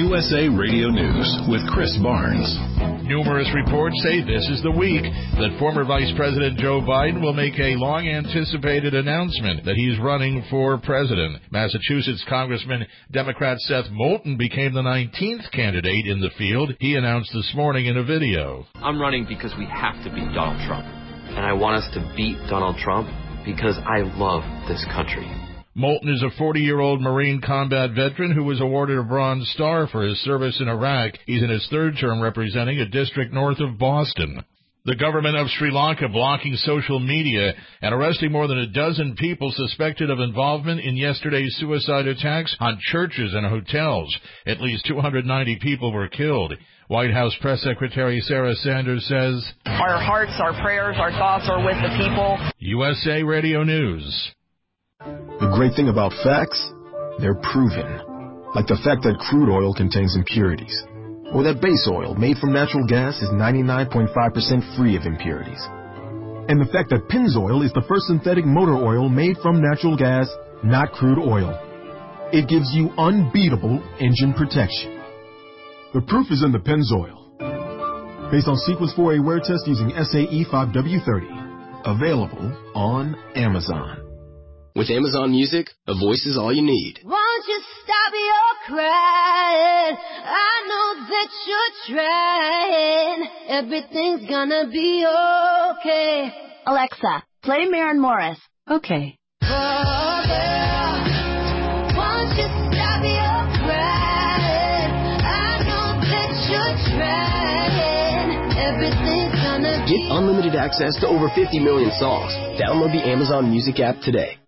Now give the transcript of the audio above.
USA Radio News with Chris Barnes. Numerous reports say this is the week that former Vice President Joe Biden will make a long-anticipated announcement that he's running for president. Massachusetts Congressman Democrat Seth Moulton became the 19th candidate in the field. He announced this morning in a video. I'm running because we have to beat Donald Trump. And I want us to beat Donald Trump because I love this country. Moulton is a 40-year-old Marine combat veteran who was awarded a Bronze Star for his service in Iraq. He's in his third term representing a district north of Boston. The government of Sri Lanka blocking social media and arresting more than a dozen people suspected of involvement in yesterday's suicide attacks on churches and hotels. At least 290 people were killed. White House Press Secretary Sarah Sanders says, "Our hearts, our prayers, our thoughts are with the people." USA Radio News. The great thing about facts, they're proven. Like the fact that crude oil contains impurities. Or that base oil made from natural gas is 99.5% free of impurities. And the fact that Pennzoil is the first synthetic motor oil made from natural gas, not crude oil. It gives you unbeatable engine protection. The proof is in the Pennzoil. Based on Sequence 4A wear test using SAE5W30. Available on Amazon. With Amazon Music, a voice is all you need. Won't you stop your crying? I know that you're trying. Everything's gonna be okay. Alexa, play Maren Morris. Okay. Oh, girl, won't you stop your crying? I know that you're trying. Everything's gonna be Get unlimited access to over 50 million songs. Download the Amazon Music app today.